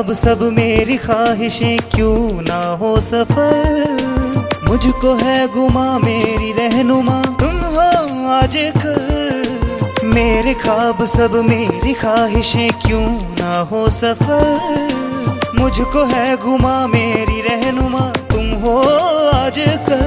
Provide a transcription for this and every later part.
ख्वाब सब मेरी ख्वाहिशें क्यों ना हो सफल। मुझको है गुमा मेरी रहनुमा तुम हो आजकल। मेरे ख्वाब सब मेरी ख्वाहिशें क्यों ना हो सफल। मुझको है गुमा मेरी रहनुमा तुम हो आजकल।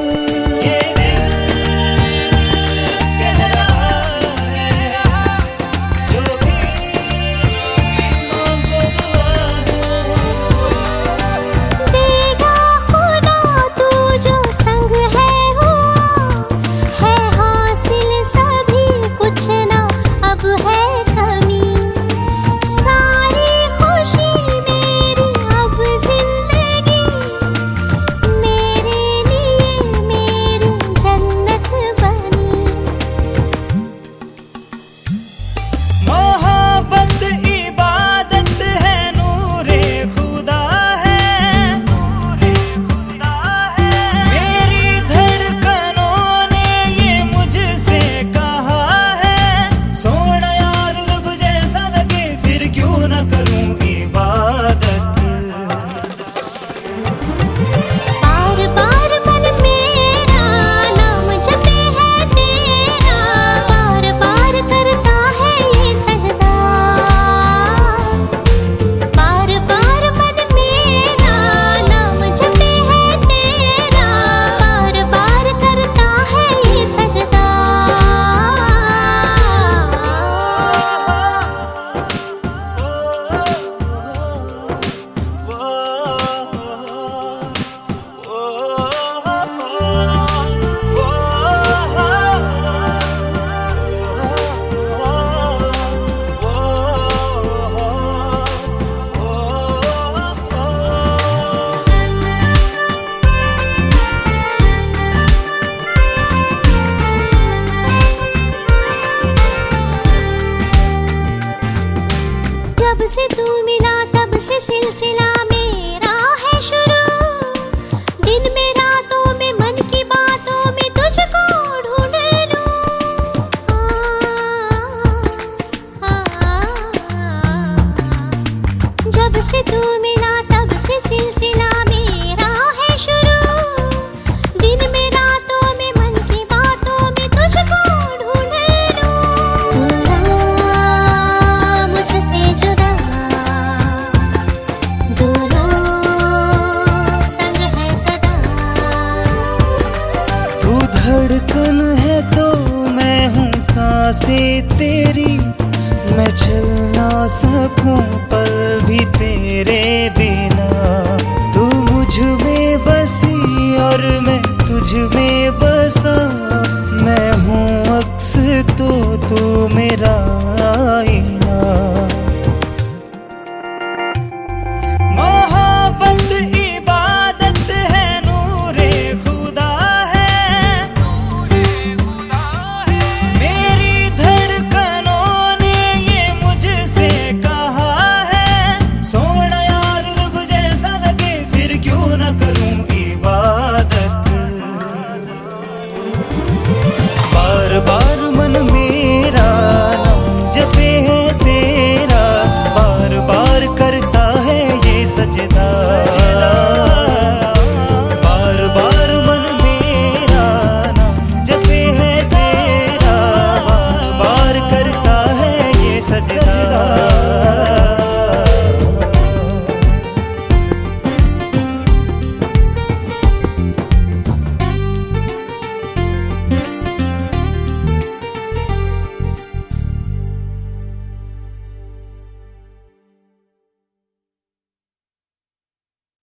जब से तू मिला तब से सिलसिला मेरा है शुरू। दिन में रातों में मन की बातों में तुझको ढूंढ लूं। जब से तू मिला तब से सिलसिला मेरा है शुरू। दिन में रातों में मन की बातों में तुझको ढूंढ लूं। मुझसे जुदा धड़कन है तो मैं हूँ सांसें तेरी। मैं चल ना सकूं पल भी तेरे बिना। तू मुझ में बसी और मैं तुझ में बसा। मैं हूँ अक्स तो तू मेरा आईना। बार बार मन मेरा नाम जपे है तेरा। बार बार करता है ये सजदा।